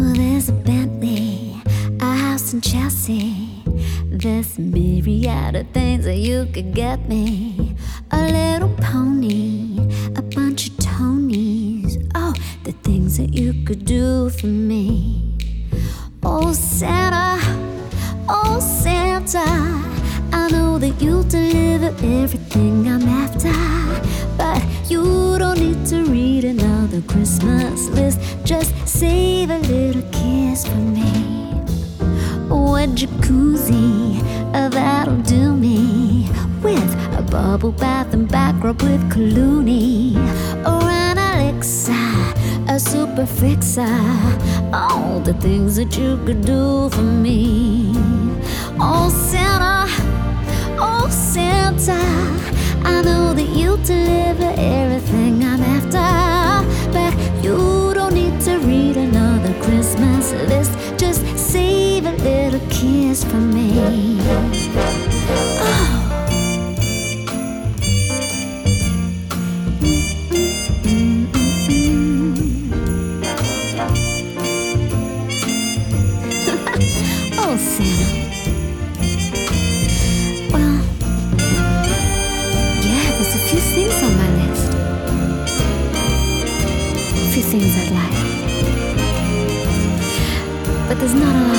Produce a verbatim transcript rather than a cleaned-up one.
Well, there's a Bentley, a house in Chelsea. There's a myriad of things that you could get me. A little pony, a bunch of Tonys. Oh, the things that you could do for me. Oh, Santa, oh, Santa, I know that you'll deliver everything I'm after. But you don't need to read another Christmas list. Just save a little kiss for me. Oh, a jacuzzi, uh, that'll do me. With a bubble bath and back rub with Clooney. Or an elixir, a super fixer. All the things that you could do for me. Oh, Santa, oh, Santa, I know that you deliver everything I'm after. But you don't need to read another Christmas list. Just save a little kiss for me. Oh. Oh, Santa. Well, yeah, there's a few things on my list. A few things I'd like. But there's not a